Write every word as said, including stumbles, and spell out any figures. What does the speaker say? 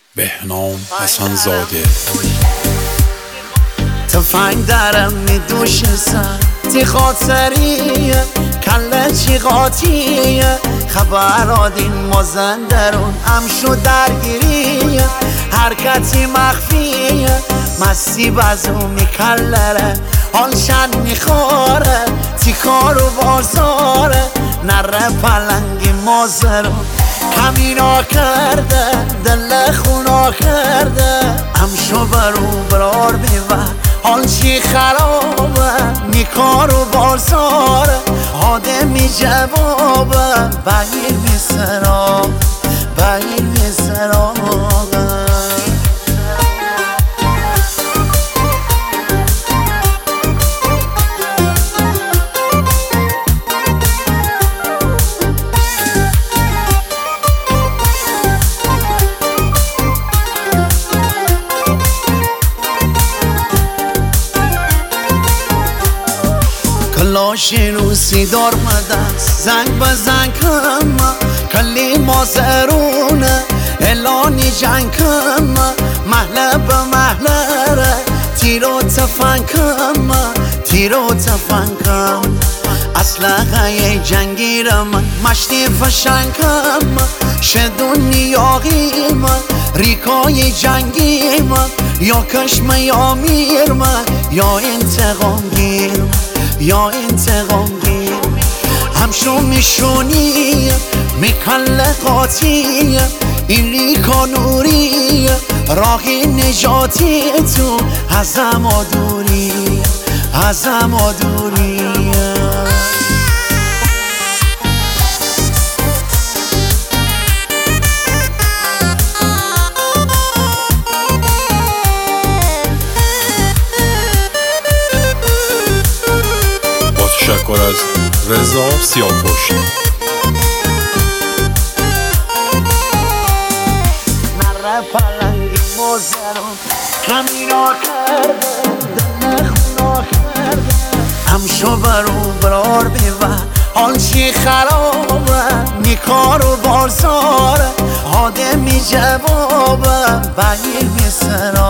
بهنام حسن زاده. تفنگ درم میدوش سر تی خاطریه کله چی قاطیه خبر آدین مازندرون هم شو درگیریه حرکتی مخفیه مستی بزو میکلره حال شن میخوره تی کار و بازاره نره پلنگی مازرون کمینا کرده دل خونا کرده هم شو برو برار بیور حال چی خرابه میکار و بازاره آدمی جوابه بگیر می سراغ بگیر می سراغه کلاشی روسی دار مدست زنگ به زنگ کم کلی مازرونه اعلانی جنگ کم محله به محله ره تیرو تفنگ کم تیرو تفنگ کم اسلحه جنگی را من مشتی فشنگ کم شدون نیاغی من ریکای جنگی من یا کشم یا میر من یا انتقام گیر یا انتقام گیر همشو میشونی میکله قاطی این ریکا نوری راهی نجاتی تو ازم آدوری ازم آدوری تشکر از رضا سیاه‌پشت. نره پلنگی مازرون کمینا کرده دل خونا کرده هم شو برو برار بیور حال چی خرابه میکار و بازاره آدمی جوابه بگیر می سراغ